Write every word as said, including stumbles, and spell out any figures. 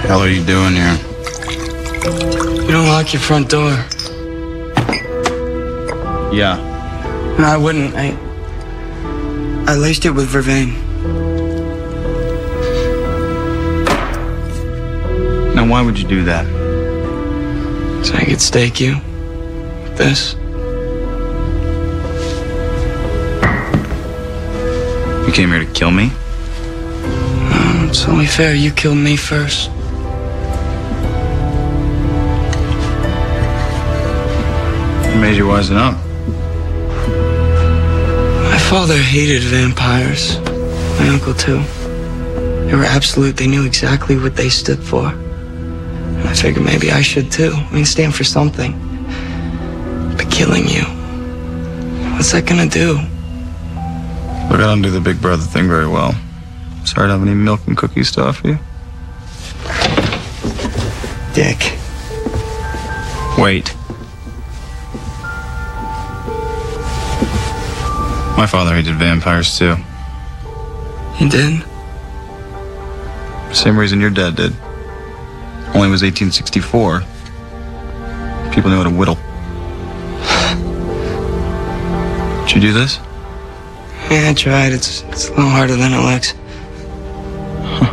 hell are you doing here? You don't lock your front door. Yeah. No, I wouldn't. I... I laced it with vervain. Now, why would you do that? So I could stake you with this. You came here to kill me? No, it's only fair. You killed me first. What made you wisen up? My father hated vampires. My uncle, too. They were absolute. They knew exactly what they stood for. And I figured maybe I should, too. I mean, stand for something. But killing you, what's that gonna do? Look, I don't do the big brother thing very well. Sorry to have any milk and cookies to offer you. Dick. Wait. My father hated vampires, too. He did? Same reason your dad did. Only it was eighteen sixty-four. People knew how to whittle. Did you do this? Yeah, I tried. It's, it's a little harder than it looks.